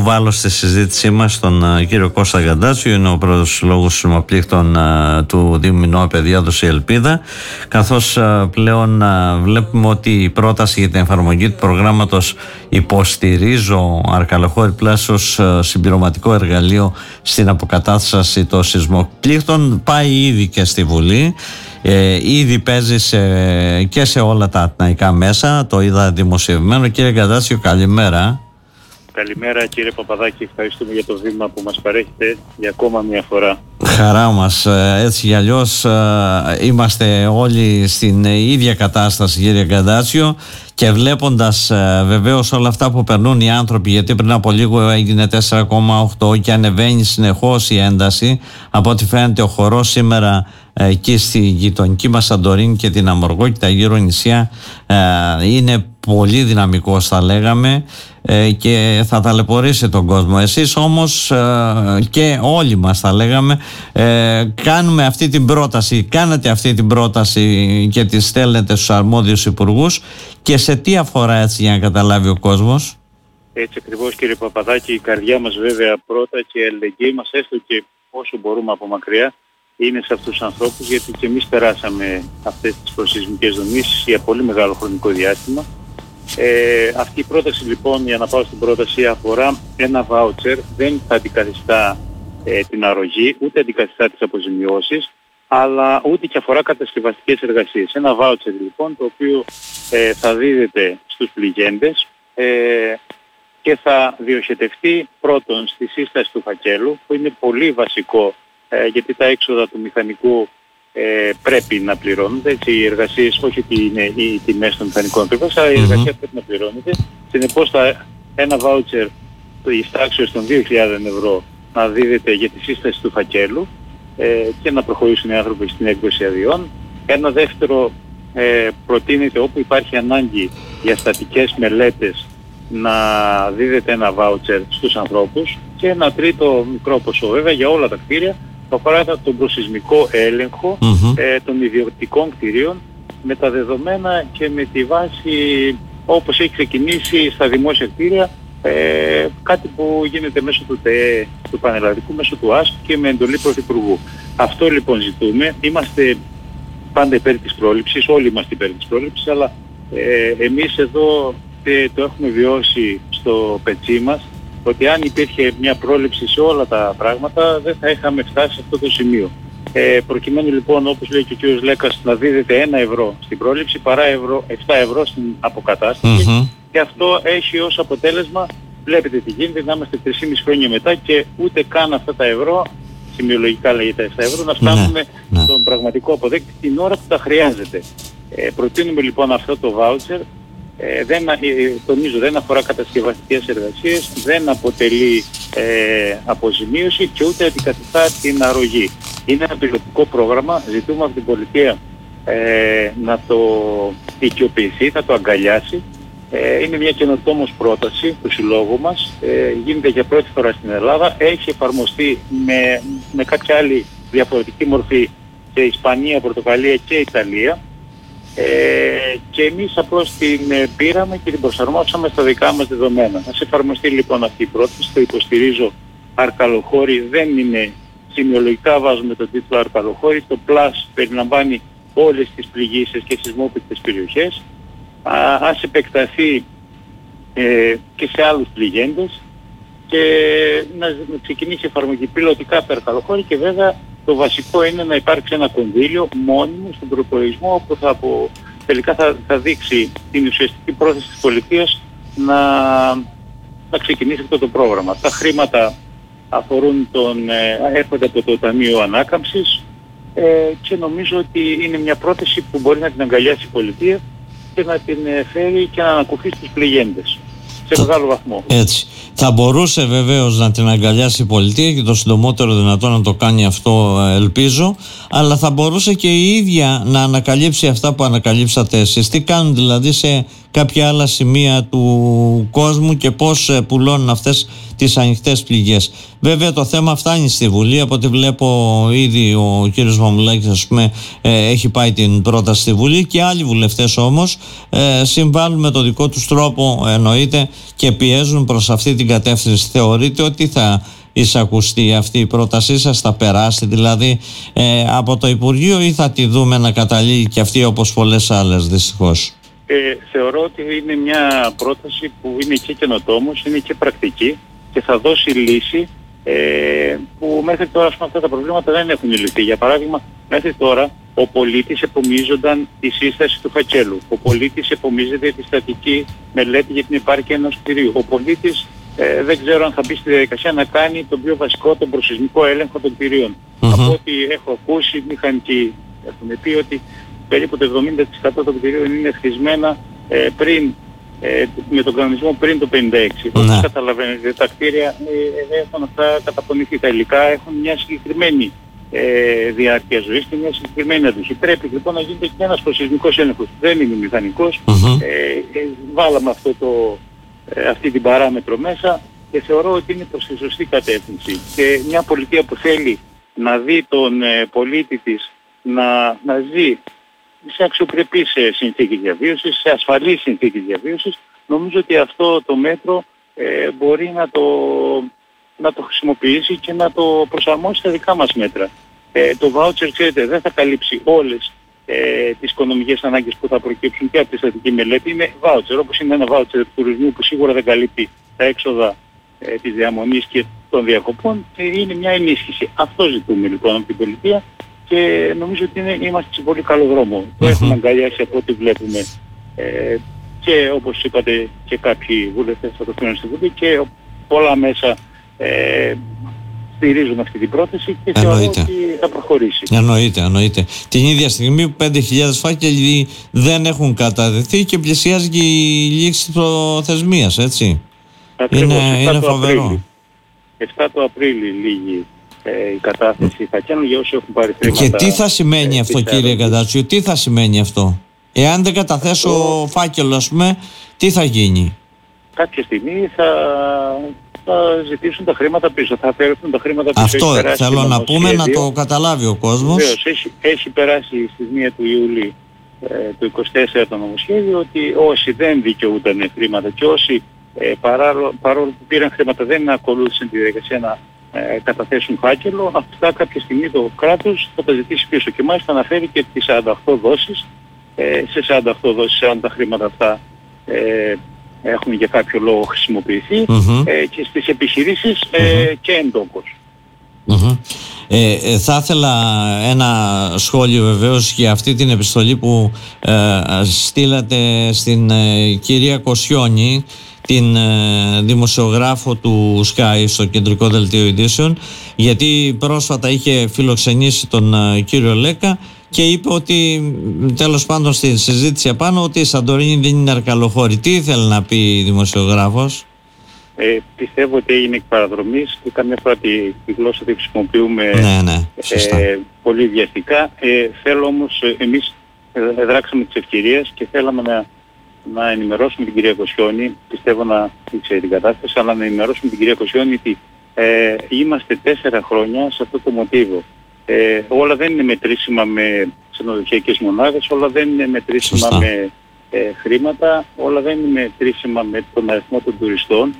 υποβάλω στη συζήτησή μας τον κύριο Κώστα Γκαντάτσιο, είναι ο πρόεδρος του Συλλόγου Συμμαπλήκτων του Δήμου Μινώα Παιδιάδος η Ελπίδα, καθώς πλέον βλέπουμε ότι η πρόταση για την εφαρμογή του προγράμματος Υποστηρίζω Αρκαλοχώρη Πλάς ως συμπληρωματικό εργαλείο στην αποκατάσταση των σεισμοπλήκτων πάει ήδη και στη Βουλή. Ήδη παίζει και σε όλα τα ατναϊκά μέσα. Το είδα δημοσιευμένο. Κύριε Γκαντάτσιο, καλημέρα. Καλημέρα κύριε Παπαδάκη, ευχαριστούμε για το βήμα που μας παρέχετε για ακόμα μια φορά. Χαρά μας, έτσι κι αλλιώς είμαστε όλοι στην ίδια κατάσταση κύριε Γκαντάτσιο, και βλέποντας βεβαίως όλα αυτά που περνούν οι άνθρωποι, γιατί πριν από λίγο έγινε 4,8 και ανεβαίνει συνεχώς η ένταση. Από ό,τι φαίνεται ο χορός σήμερα εκεί στη γειτονική μας Σαντορίνη και την Αμοργό και τα γύρω νησιά είναι πολύ δυναμικός, θα λέγαμε, και θα ταλαιπωρήσει τον κόσμο. Εσείς όμως και όλοι μας, θα λέγαμε, κάνουμε αυτή την πρόταση, κάνατε αυτή την πρόταση και τη στέλνετε στους αρμόδιους υπουργούς, και σε τι αφορά, έτσι, για να καταλάβει ο κόσμος? Έτσι ακριβώς κύριε Παπαδάκη, η καρδιά μας βέβαια πρώτα και η αλληλεγγύη μας, έστω και όσο μπορούμε από μακριά, είναι σε αυτούς τους ανθρώπους, γιατί και εμείς περάσαμε αυτές τις προσεισμικές δομήσεις για πολύ μεγάλο χρονικό διάστημα. Αυτή η πρόταση λοιπόν, για να πάω στην πρόταση, αφορά ένα βάουτσερ, δεν θα αντικαθιστά την αρρωγή, ούτε αντικαθιστά τις αποζημιώσεις, αλλά ούτε και αφορά κατασκευαστικές εργασίες. Ένα βάουτσερ λοιπόν, το οποίο θα δίδεται στους πληγέντες και θα διοχετευτεί πρώτον στη σύσταση του φακέλου, που είναι πολύ βασικό, γιατί τα έξοδα του μηχανικού πρέπει να πληρώνονται. Έτσι, οι εργασίες, όχι ότι είναι οι τιμές των μηχανικών ακριβώς, αλλά η εργασία πρέπει να πληρώνεται. Συνεπώς ένα βάουτσερ της τάξης των 2.000 ευρώ να δίδεται για τη σύσταση του φακέλου και να προχωρήσουν οι άνθρωποι στην έκδοση αδειών. Ένα δεύτερο προτείνεται, όπου υπάρχει ανάγκη για στατικές μελέτες, να δίδεται ένα βάουτσερ στους ανθρώπους, και ένα τρίτο μικρό ποσό βέβαια για όλα τα κτίρια, που αφορά τον προσεισμικό έλεγχο των ιδιωτικών κτιρίων, με τα δεδομένα και με τη βάση όπως έχει ξεκινήσει στα δημόσια κτίρια, κάτι που γίνεται μέσω του ΤΕ, του Πανελλαδικού, μέσω του ΑΣΠ και με εντολή Πρωθυπουργού. Αυτό λοιπόν ζητούμε. Είμαστε πάντα υπέρ της πρόληψης, όλοι είμαστε υπέρ της πρόληψης, αλλά εμείς εδώ το έχουμε βιώσει στο πετσί μας, ότι αν υπήρχε μια πρόληψη σε όλα τα πράγματα δεν θα είχαμε φτάσει σε αυτό το σημείο. Προκειμένου λοιπόν, όπως λέει και ο κ. Λέκας, να δίδεται 1 ευρώ στην πρόληψη παρά 7 ευρώ στην αποκατάσταση, και αυτό έχει ως αποτέλεσμα, βλέπετε τι γίνεται, να είμαστε 3,5 χρόνια μετά και ούτε καν αυτά τα ευρώ, σημειολογικά λέγεται 7 ευρώ, να φτάνουμε στον πραγματικό αποδέκτη την ώρα που τα χρειάζεται. Προτείνουμε λοιπόν αυτό το βάουτσερ. Τονίζω, δεν αφορά κατασκευαστικές εργασίες, δεν αποτελεί αποζημίωση και ούτε αντικαθιστά την αρρωγή. Είναι ένα πιλωτικό πρόγραμμα, ζητούμε από την πολιτεία να το οικειοποιηθεί, να το αγκαλιάσει. Είναι μια καινοτόμως πρόταση του συλλόγου μας, γίνεται για πρώτη φορά στην Ελλάδα, έχει εφαρμοστεί με κάποια άλλη διαφορετική μορφή σε Ισπανία, Πορτογαλία και Ιταλία. Και εμείς απλώς την πήραμε και την προσαρμόσαμε στα δικά μας δεδομένα. Ας εφαρμοστεί λοιπόν αυτή η πρόταση, το υποστηρίζω Αρκαλοχώρη, δεν είναι σημειολογικά, βάζουμε τον τίτλο Αρκαλοχώρη, το πλάς περιλαμβάνει όλες τις πληγήσεις και σεισμόπληκτες περιοχές. Ας επεκταθεί και σε άλλους πληγέντες και να ξεκινήσει η εφαρμογή πιλωτικά από Αρκαλοχώρη, και βέβαια το βασικό είναι να υπάρξει ένα κονδύλιο μόνιμο στον προϋπολογισμό, όπου τελικά θα δείξει την ουσιαστική πρόθεση της πολιτείας να ξεκινήσει αυτό το πρόγραμμα. Τα χρήματα αφορούν έρχονται από το Ταμείο Ανάκαμψης και νομίζω ότι είναι μια πρόταση που μπορεί να την αγκαλιάσει η πολιτεία και να την φέρει και να ανακουφίσει τους πληγέντες σε μεγάλο βαθμό. Έτσι. Θα μπορούσε βεβαίως να την αγκαλιάσει η πολιτεία και το συντομότερο δυνατό να το κάνει αυτό, ελπίζω, αλλά θα μπορούσε και η ίδια να ανακαλύψει αυτά που ανακαλύψατε εσείς. Τι κάνουν δηλαδή σε κάποια άλλα σημεία του κόσμου και πώς πουλώνουν αυτές τις ανοιχτές πληγές. Βέβαια το θέμα φτάνει στη Βουλή, από ό,τι βλέπω ήδη ο κύριος Μαμουλάκης, ας πούμε, έχει πάει την πρόταση στη Βουλή, και άλλοι βουλευτές όμως συμβάλλουν με το δικό τους τρόπο, εννοείται, και πιέζουν προς αυτή την κατεύθυνση. Θεωρείτε ότι θα εισακουστεί αυτή η πρότασή σας, θα περάσει δηλαδή από το Υπουργείο, ή θα τη δούμε να καταλήγει και αυτή όπως πολλές άλλες δυστυχώς? Θεωρώ ότι είναι μια πρόταση που είναι και καινοτόμος, είναι και πρακτική και θα δώσει λύση που μέχρι τώρα αυτά τα προβλήματα δεν έχουν λυθεί. Για παράδειγμα, μέχρι τώρα ο πολίτης επομίζονταν τη σύσταση του φακέλου. Ο πολίτης επομίζεται τη στατική μελέτη για την επάρκεια ενός κτηρίου. Ο πολίτης δεν ξέρω αν θα μπει στη διαδικασία να κάνει τον πιο βασικό, τον προσεισμικό έλεγχο των κτηρίων. Από ό,τι έχω ακούσει, οι μηχανικοί έχουν πει ότι περίπου το 70% των κτηρίων είναι χτισμένα με τον κανονισμό πριν το 56. Όπως καταλαβαίνετε, τα κτίρια έχουν αυτά καταπονηθεί. Τα υλικά έχουν μια συγκεκριμένη διάρκεια ζωής και μια συγκεκριμένη αντοχή. Πρέπει λοιπόν να γίνεται και ένας προσεισμικός έλεγχος. Δεν είναι μηχανικός. Βάλαμε αυτή την παράμετρο μέσα και θεωρώ ότι είναι προς τη σωστή κατεύθυνση. Και μια πολιτεία που θέλει να δει τον πολίτη της να ζει σε αξιοπρεπείς συνθήκες διαβίωσης, σε ασφαλείς συνθήκες διαβίωσης, νομίζω ότι αυτό το μέτρο μπορεί να το χρησιμοποιήσει και να το προσαρμόσει στα δικά μας μέτρα. Το voucher, ξέρετε, δεν θα καλύψει όλες τις οικονομικές ανάγκες που θα προκύψουν και από τη στατική μελέτη. Είναι voucher, όπως είναι ένα voucher του τουρισμού που σίγουρα δεν καλύπτει τα έξοδα της διαμονής και των διακοπών, είναι μια ενίσχυση. Αυτό ζητούμε λοιπόν από την πολιτεία. Και νομίζω ότι είμαστε σε πολύ καλό δρόμο. Το έχουμε αγκαλιάσει από ό,τι βλέπουμε και όπως είπατε και κάποιοι βουλευτές θα το φέρουν στη Βουλή και πολλά μέσα στηρίζουν αυτή την πρόταση και θεωρώ ότι θα προχωρήσει. Εννοείται. Την ίδια στιγμή που 5.000 φάκελοι δεν έχουν καταδεθεί και πλησιάζει και η λήξη προθεσμίας, έτσι. Είναι φοβερό. 7 το Απρίλη λίγη η κατάθεση φακέλων για όσοι έχουν πάρει χρήματα. Και τι θα σημαίνει αυτό, κύριε Καντάτσιο, τι θα σημαίνει αυτό? Εάν δεν καταθέσω φάκελο, ας πούμε, τι θα γίνει? Κάποια στιγμή θα ζητήσουν τα χρήματα πίσω, θα αφαιρεθούν τα χρήματα πίσω. Αυτό θέλω να πούμε, να το καταλάβει ο κόσμος. Βεβαίως, έχει περάσει στις 1 του Ιουλίου το 24 το νομοσχέδιο ότι όσοι δεν δικαιούταν χρήματα και όσοι παρόλο που πήραν χρήματα δεν ακολούθησαν τη διαδικασία να καταθέσουν φάκελο, αυτά κάποια στιγμή το κράτος θα τα ζητήσει πίσω και μάλιστα αναφέρει και τις 48 δόσεις. Σε 48 δόσεις, αν τα χρήματα αυτά έχουν για κάποιο λόγο χρησιμοποιηθεί, και στις επιχειρήσεις και εντόκως. Θα ήθελα ένα σχόλιο βεβαίως για αυτή την επιστολή που στείλατε στην κυρία Κοσιόνη, την δημοσιογράφο του Sky στο κεντρικό δελτίο ειδήσεων, γιατί πρόσφατα είχε φιλοξενήσει τον κύριο Λέκα και είπε ότι τέλος πάντων στη συζήτηση απάνω ότι η Σαντορίνη δεν είναι αρκαλοχώρη. Τι ήθελε να πει η δημοσιογράφος? Πιστεύω ότι έγινε εκ παραδρομής και καμιά φορά τη γλώσσα τη χρησιμοποιούμε πολύ βιαστικά. Θέλω όμως, εμείς δράξαμε τις ευκαιρίες και θέλαμε να ενημερώσουμε την κυρία Κοσιόνη, πιστεύω να ήξερε την κατάσταση, αλλά να ενημερώσουμε την κυρία Κοσιόνη ότι είμαστε 4 χρόνια σε αυτό το μοτίβο. Όλα δεν είναι μετρήσιμα με ξενοδοχειακές μονάδες, όλα δεν είναι μετρήσιμα με χρήματα, όλα δεν είναι μετρήσιμα με τον αριθμό των τουριστών.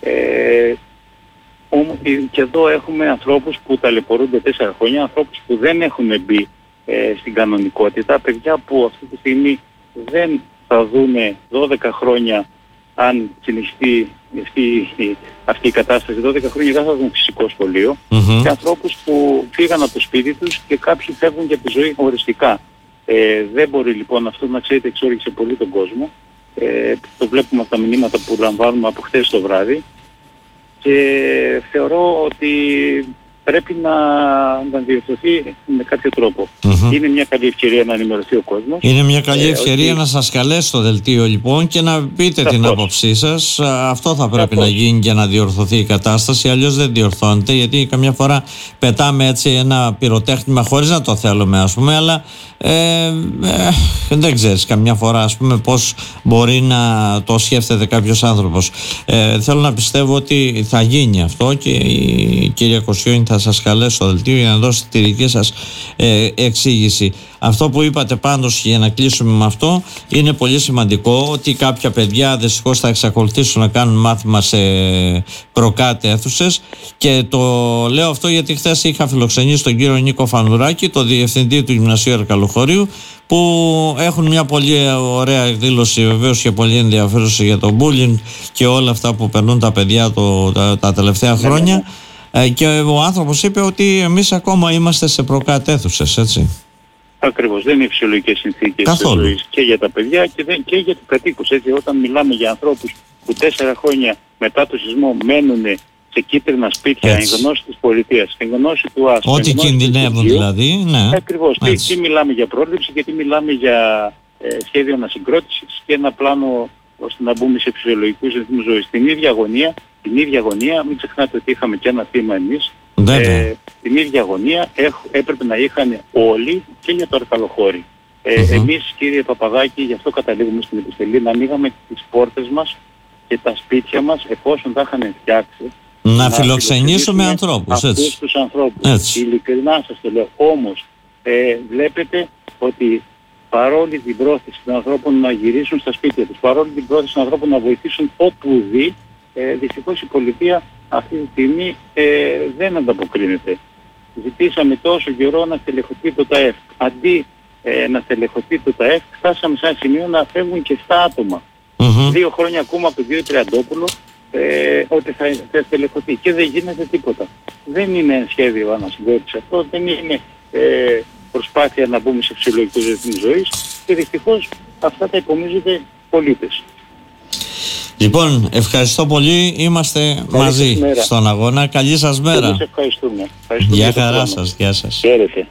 Και εδώ έχουμε ανθρώπους που ταλαιπωρούνται 4 χρόνια, ανθρώπους που δεν έχουν μπει στην κανονικότητα, παιδιά που αυτή τη στιγμή δεν θα δούνε 12 χρόνια, αν συνεχιστεί αυτή η κατάσταση, 12 χρόνια δεν θα δουν φυσικό σχολείο, και ανθρώπους που φύγαν από το σπίτι τους και κάποιοι φεύγουν για τη ζωή οριστικά. Δεν μπορεί λοιπόν αυτό, να ξέρετε, εξόριξε πολύ τον κόσμο. Το βλέπουμε από τα μηνύματα που λαμβάνουμε από χθες το βράδυ και θεωρώ ότι πρέπει να διορθωθεί με κάποιο τρόπο. Είναι μια καλή ευκαιρία να ενημερωθεί ο κόσμος. Είναι μια καλή ευκαιρία να σας καλέσει στο δελτίο λοιπόν και να πείτε την άποψή σας. Αυτό θα πρέπει να γίνει για να διορθωθεί η κατάσταση, αλλιώς δεν διορθώνεται, γιατί καμιά φορά πετάμε έτσι ένα πυροτέχνημα χωρίς να το θέλουμε, ας πούμε, αλλά δεν ξέρεις καμιά φορά, ας πούμε, πώς μπορεί να το σκέφτεται κάποιος άνθρωπος. Θέλω να πιστεύω ότι θα γίνει αυτό και η κυρία Κοσιόνη θα σας καλέσει στο δελτίο για να δώσετε τη δική σας εξήγηση. Αυτό που είπατε πάντως, για να κλείσουμε με αυτό, είναι πολύ σημαντικό, ότι κάποια παιδιά δυστυχώς θα εξακολουθήσουν να κάνουν μάθημα σε προκάτ αίθουσες, και το λέω αυτό γιατί χθες είχα φιλοξενήσει τον κύριο Νίκο Φανουράκη, το διευθυντή του Γυμνασίου Ερκαλοχωρίου, που έχουν μια πολύ ωραία εκδήλωση βεβαίως και πολύ ενδιαφέρουσα για το bullying και όλα αυτά που περνούν τα παιδιά τα τελευταία χρόνια. Και ο άνθρωπος είπε ότι εμείς ακόμα είμαστε σε προκάτ αίθουσες, έτσι. Ακριβώς, δεν είναι φυσιολογικές συνθήκες ζωής και για τα παιδιά και για τους κατοίκους. Έτσι, όταν μιλάμε για ανθρώπους που 4 χρόνια μετά το σεισμό μένουν σε κίτρινα σπίτια, εν γνώση της πολιτείας, εν γνώση του άσου. Ό,τι κινδυνεύουν δηλαδή, ναι. Ακριβώς. Τι μιλάμε για πρόληψη και τι μιλάμε για σχέδιο ανασυγκρότησης και ένα πλάνο ώστε να μπούμε σε φυσιολογικούς ρυθμούς ζωής. Την ίδια αγωνία, μην ξεχνάτε ότι είχαμε και ένα θύμα εμείς. Την ίδια αγωνία έπρεπε να είχαν όλοι και για το Ερκαλοχώρι. Εμείς, κύριε Παπαδάκη, γι' αυτό καταλήγουμε στην επιστολή, να ανοίγαμε τις πόρτες μας και τα σπίτια μας εφόσον τα είχαν φτιάξει. Να φιλοξενήσουμε ανθρώπους, έτσι. Αυτούς τους ανθρώπους. Ειλικρινά σας το λέω. Όμως, βλέπετε ότι παρόλη την πρόθεση των ανθρώπων να γυρίσουν στα σπίτια τους, παρόλη την πρόθεση των ανθρώπων να βοηθήσουν όπου δει, δυστυχώς η πολιτεία αυτή τη στιγμή δεν ανταποκρίνεται. Ζητήσαμε τόσο καιρό να στελεχωθεί το ΤΑΕΦ. Αντί να στελεχωθεί το ΤΑΕΦ, φτάσαμε σε ένα σημείο να φεύγουν και 7 άτομα. 2 χρόνια ακόμα από τον κύριο Τριαντόπουλο ότι θα στελεχωθεί και δεν γίνεται τίποτα. Δεν είναι σχέδιο ανασυγκρότηση αυτό, δεν είναι προσπάθεια να μπούμε σε φυσιολογικούς ρυθμούς ζωής και δυστυχώς αυτά τα υπομίζονται πολίτες. Λοιπόν, ευχαριστώ πολύ. Είμαστε μαζί στον αγώνα. Καλή σας μέρα. Ευχαριστούμε. Γεια χαρά σας. Γεια σας. Χαίρετε.